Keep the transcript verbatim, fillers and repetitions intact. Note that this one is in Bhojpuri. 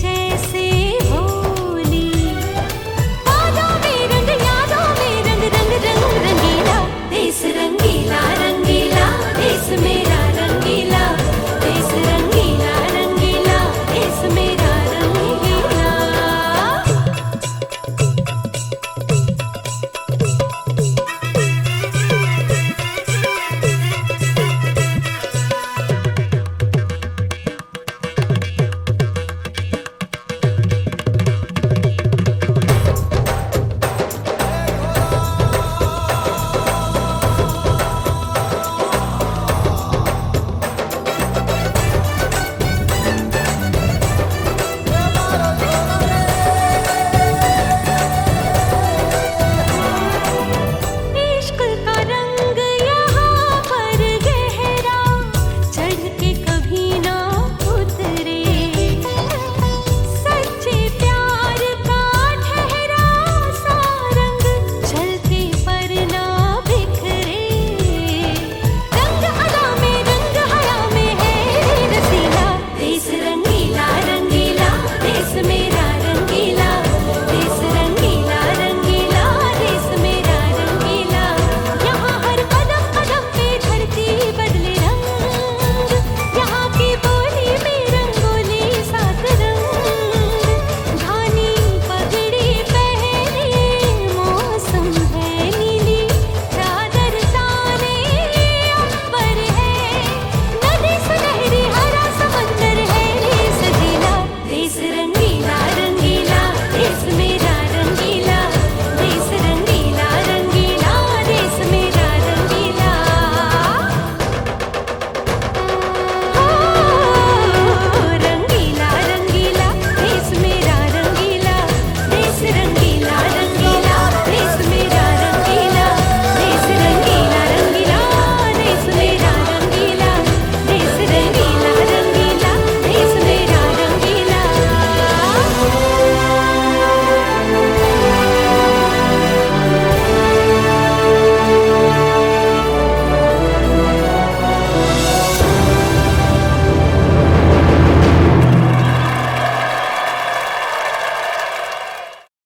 जैसे होली। यादों में रंग, यादों में रंग, रंग रंग रंगीला देश, रंगीला रंगीला देश मेरा, रंगीला देश, रंगीला रंगीला देश मेरा, रंगीला। इश्क का रंग यहाँ पर गहरा, चढ़ के कभी ना उतरे। सच्चे प्यार का ठहरा सा रंग, चलते पर ना बिखरे। रंग अदा में, रंग हया में है रसीला देश, रंगीला रंगीला देश में